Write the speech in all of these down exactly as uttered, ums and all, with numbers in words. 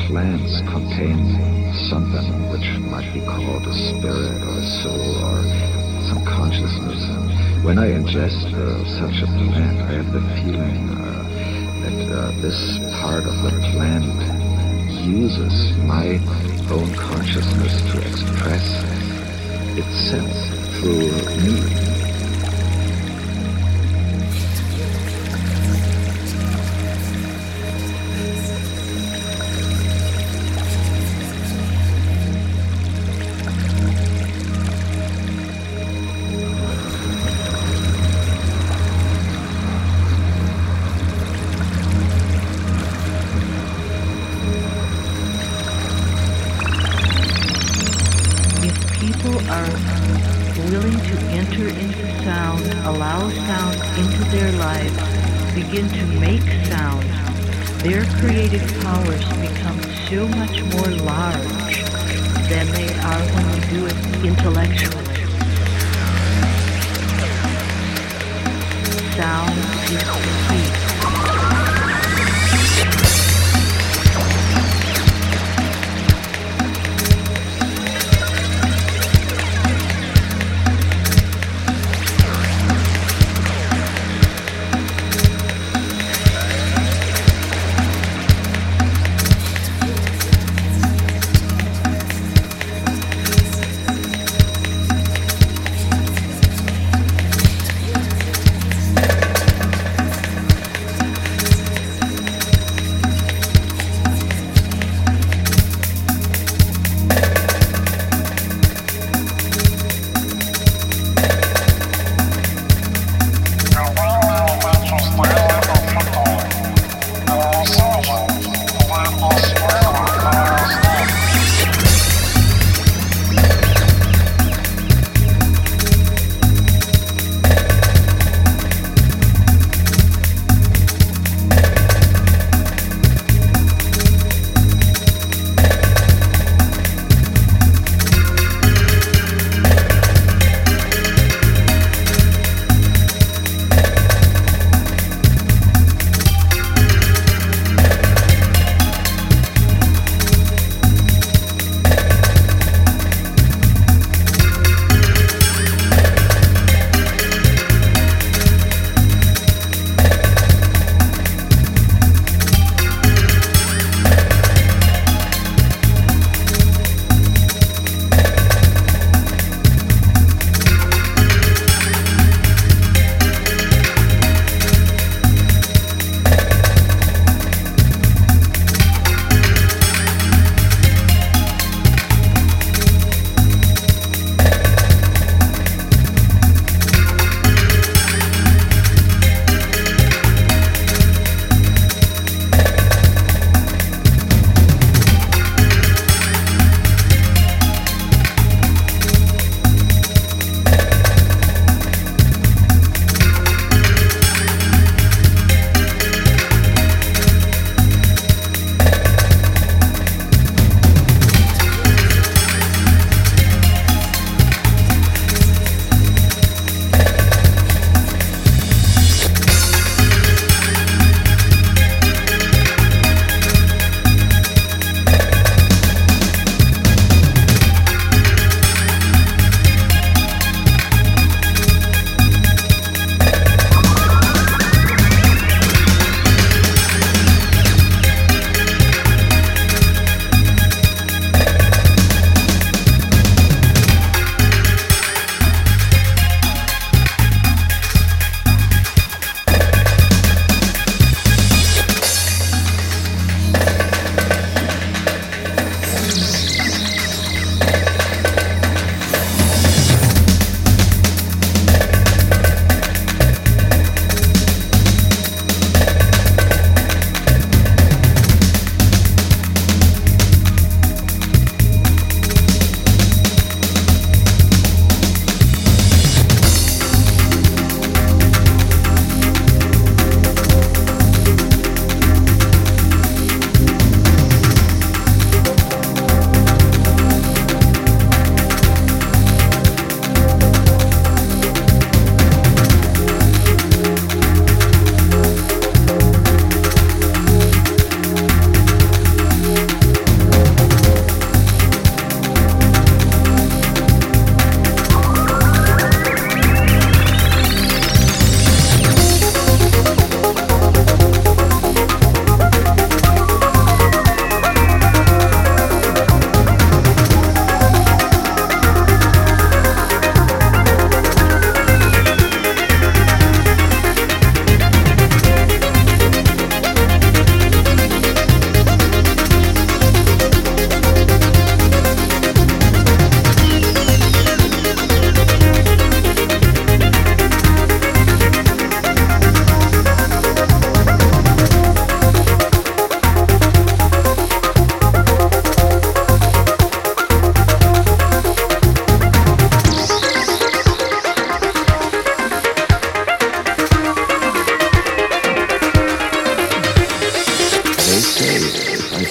plants contain something which might be called a spirit or a soul or some consciousness. And when I ingest uh, such a plant, I have the feeling uh, that uh, this part of the plant uses my own consciousness to express itself through me. Begin to make sound, their creative powers become so much more large than they are when we do it intellectually. Sound is the key.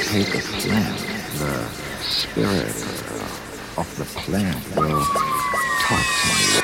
take a plant, the spirit of the plant will talk to you.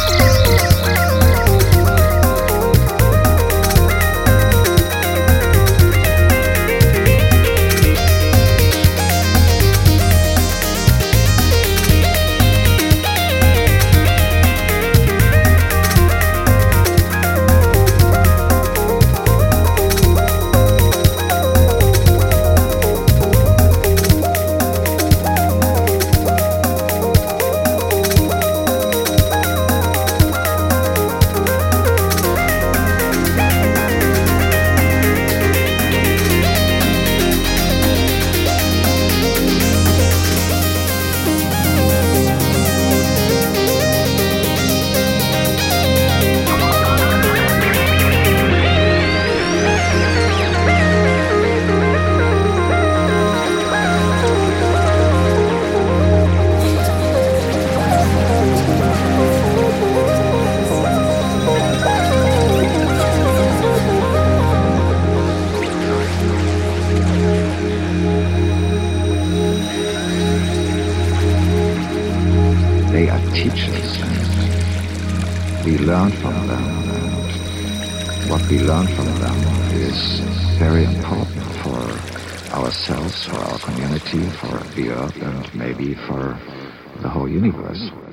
They are teachers, and we learn from them, and what we learn from them is very important for ourselves, for our community, for the earth, and maybe for the whole universe.